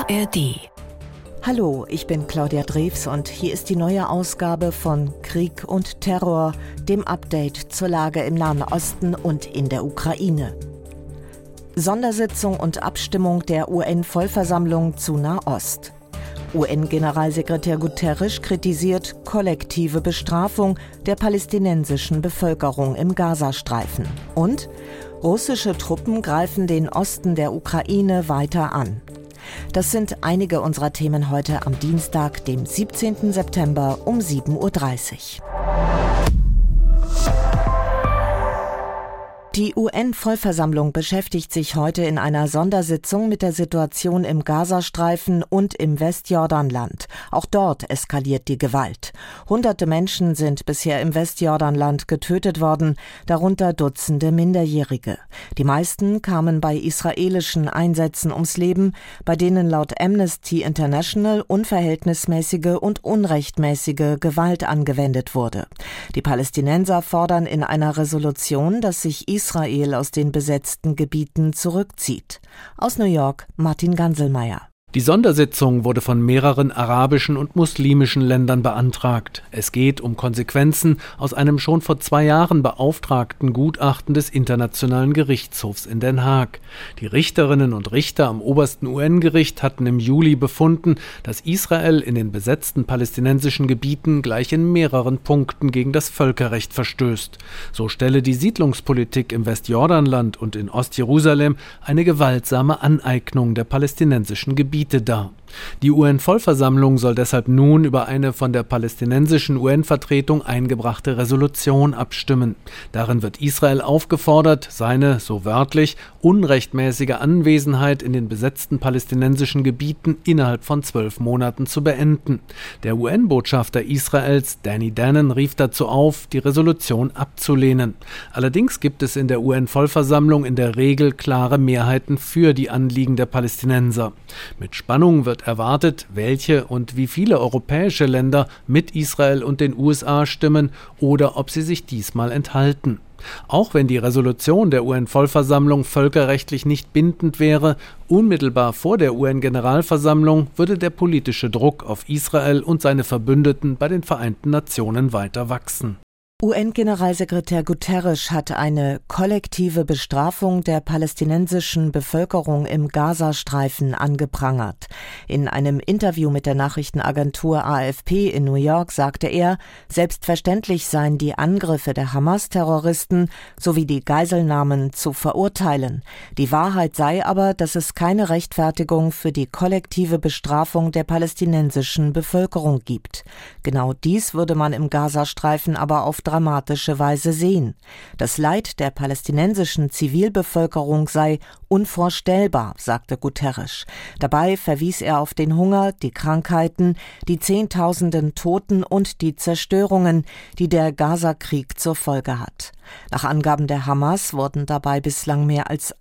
ARD. Hallo, ich bin Claudia Drews und hier ist die neue Ausgabe von Krieg und Terror, dem Update zur Lage im Nahen Osten und in der Ukraine. Sondersitzung und Abstimmung der UN-Vollversammlung zu Nahost. UN-Generalsekretär Guterres kritisiert kollektive Bestrafung der palästinensischen Bevölkerung im Gazastreifen. Und russische Truppen greifen den Osten der Ukraine weiter an. Das sind einige unserer Themen heute am Dienstag, dem 17. September um 7:30 Uhr. Die UN-Vollversammlung beschäftigt sich heute in einer Sondersitzung mit der Situation im Gazastreifen und im Westjordanland. Auch dort eskaliert die Gewalt. Hunderte Menschen sind bisher im Westjordanland getötet worden, darunter Dutzende Minderjährige. Die meisten kamen bei israelischen Einsätzen ums Leben, bei denen laut Amnesty International unverhältnismäßige und unrechtmäßige Gewalt angewendet wurde. Die Palästinenser fordern in einer Resolution, dass sich Israel aus den besetzten Gebieten zurückzieht. Aus New York, Martin Ganselmeier. Die Sondersitzung wurde von mehreren arabischen und muslimischen Ländern beantragt. Es geht um Konsequenzen aus einem schon vor 2 Jahren beauftragten Gutachten des Internationalen Gerichtshofs in Den Haag. Die Richterinnen und Richter am obersten UN-Gericht hatten im Juli befunden, dass Israel in den besetzten palästinensischen Gebieten gleich in mehreren Punkten gegen das Völkerrecht verstößt. So stelle die Siedlungspolitik im Westjordanland und in Ostjerusalem eine gewaltsame Aneignung der palästinensischen Gebiete dar. Die UN-Vollversammlung soll deshalb nun über eine von der palästinensischen UN-Vertretung eingebrachte Resolution abstimmen. Darin wird Israel aufgefordert, seine, so wörtlich, unrechtmäßige Anwesenheit in den besetzten palästinensischen Gebieten innerhalb von 12 Monaten zu beenden. Der UN-Botschafter Israels, Danny Danon, rief dazu auf, die Resolution abzulehnen. Allerdings gibt es in der UN-Vollversammlung in der Regel klare Mehrheiten für die Anliegen der Palästinenser. Mit Spannung wird erwartet, welche und wie viele europäische Länder mit Israel und den USA stimmen oder ob sie sich diesmal enthalten. Auch wenn die Resolution der UN-Vollversammlung völkerrechtlich nicht bindend wäre, unmittelbar vor der UN-Generalversammlung würde der politische Druck auf Israel und seine Verbündeten bei den Vereinten Nationen weiter wachsen. UN-Generalsekretär Guterres hat eine kollektive Bestrafung der palästinensischen Bevölkerung im Gazastreifen angeprangert. In einem Interview mit der Nachrichtenagentur AFP in New York sagte er, selbstverständlich seien die Angriffe der Hamas-Terroristen sowie die Geiselnahmen zu verurteilen. Die Wahrheit sei aber, dass es keine Rechtfertigung für die kollektive Bestrafung der palästinensischen Bevölkerung gibt. Genau dies würde man im Gazastreifen aber auf dramatische Weise sehen. Das Leid der palästinensischen Zivilbevölkerung sei unvorstellbar, sagte Guterres. Dabei verwies er auf den Hunger, die Krankheiten, die Zehntausenden Toten und die Zerstörungen, die der Gaza-Krieg zur Folge hat. Nach Angaben der Hamas wurden dabei bislang mehr als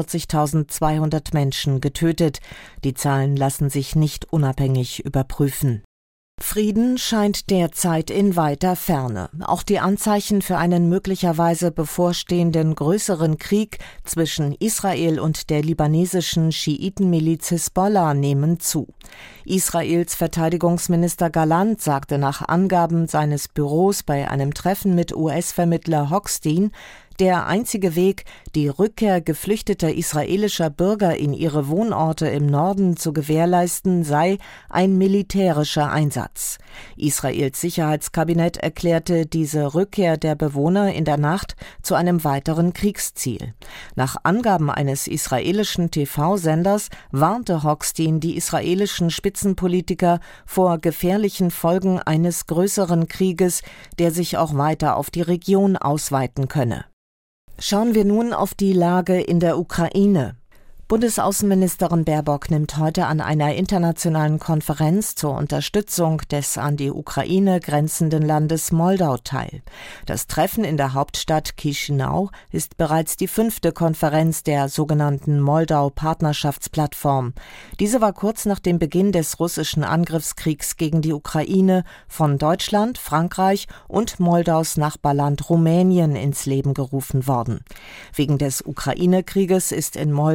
41.200 Menschen getötet. Die Zahlen lassen sich nicht unabhängig überprüfen. Frieden scheint derzeit in weiter Ferne. Auch die Anzeichen für einen möglicherweise bevorstehenden größeren Krieg zwischen Israel und der libanesischen Schiitenmiliz Hisbollah nehmen zu. Israels Verteidigungsminister Gallant sagte nach Angaben seines Büros bei einem Treffen mit US-Vermittler Hochstein, der einzige Weg, die Rückkehr geflüchteter israelischer Bürger in ihre Wohnorte im Norden zu gewährleisten, sei ein militärischer Einsatz. Israels Sicherheitskabinett erklärte diese Rückkehr der Bewohner in der Nacht zu einem weiteren Kriegsziel. Nach Angaben eines israelischen TV-Senders warnte Hochstein die israelischen Spitzenpolitiker vor gefährlichen Folgen eines größeren Krieges, der sich auch weiter auf die Region ausweiten könne. Schauen wir nun auf die Lage in der Ukraine. Bundesaußenministerin Baerbock nimmt heute an einer internationalen Konferenz zur Unterstützung des an die Ukraine grenzenden Landes Moldau teil. Das Treffen in der Hauptstadt Chișinău ist bereits die 5. Konferenz der sogenannten Moldau-Partnerschaftsplattform. Diese war kurz nach dem Beginn des russischen Angriffskriegs gegen die Ukraine von Deutschland, Frankreich und Moldaus Nachbarland Rumänien ins Leben gerufen worden. Wegen des Ukraine-Krieges ist in Moldau die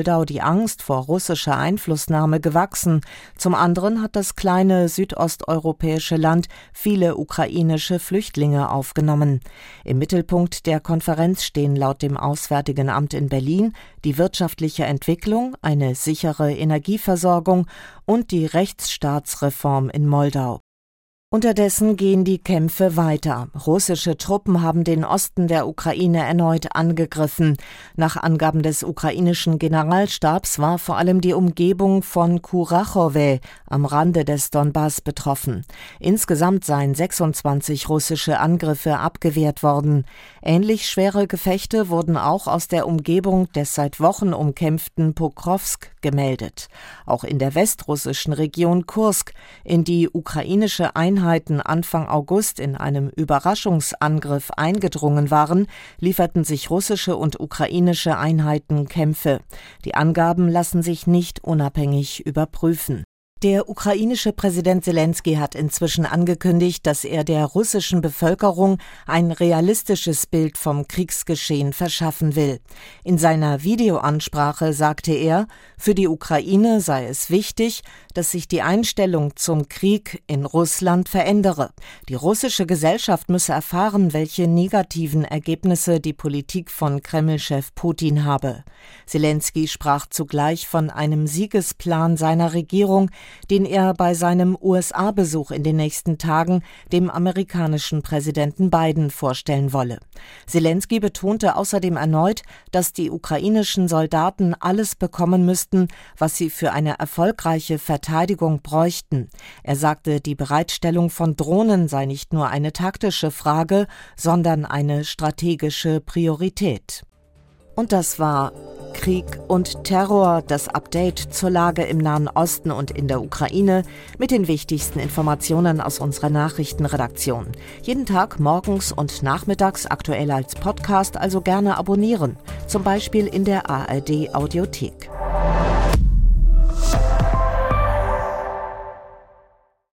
Angst vor russischer Einflussnahme gewachsen. Zum anderen hat das kleine südosteuropäische Land viele ukrainische Flüchtlinge aufgenommen. Im Mittelpunkt der Konferenz stehen laut dem Auswärtigen Amt in Berlin die wirtschaftliche Entwicklung, eine sichere Energieversorgung und die Rechtsstaatsreform in Moldau. Unterdessen gehen die Kämpfe weiter. Russische Truppen haben den Osten der Ukraine erneut angegriffen. Nach Angaben des ukrainischen Generalstabs war vor allem die Umgebung von Kurachowe am Rande des Donbass betroffen. Insgesamt seien 26 russische Angriffe abgewehrt worden. Ähnlich schwere Gefechte wurden auch aus der Umgebung des seit Wochen umkämpften Pokrovsk gemeldet. Auch in der westrussischen Region Kursk, in die ukrainische Einheiten Anfang August in einem Überraschungsangriff eingedrungen waren, lieferten sich russische und ukrainische Einheiten Kämpfe. Die Angaben lassen sich nicht unabhängig überprüfen. Der ukrainische Präsident Selenskyj hat inzwischen angekündigt, dass er der russischen Bevölkerung ein realistisches Bild vom Kriegsgeschehen verschaffen will. In seiner Videoansprache sagte er, für die Ukraine sei es wichtig, dass sich die Einstellung zum Krieg in Russland verändere. Die russische Gesellschaft müsse erfahren, welche negativen Ergebnisse die Politik von Kreml-Chef Putin habe. Selenskyj sprach zugleich von einem Siegesplan seiner Regierung, den er bei seinem USA-Besuch in den nächsten Tagen dem amerikanischen Präsidenten Biden vorstellen wolle. Selenskyj betonte außerdem erneut, dass die ukrainischen Soldaten alles bekommen müssten, was sie für eine erfolgreiche Verteidigung bräuchten. Er sagte, die Bereitstellung von Drohnen sei nicht nur eine taktische Frage, sondern eine strategische Priorität. Und das war Krieg und Terror, das Update zur Lage im Nahen Osten und in der Ukraine mit den wichtigsten Informationen aus unserer Nachrichtenredaktion. Jeden Tag morgens und nachmittags aktuell als Podcast, also gerne abonnieren, zum Beispiel in der ARD Audiothek.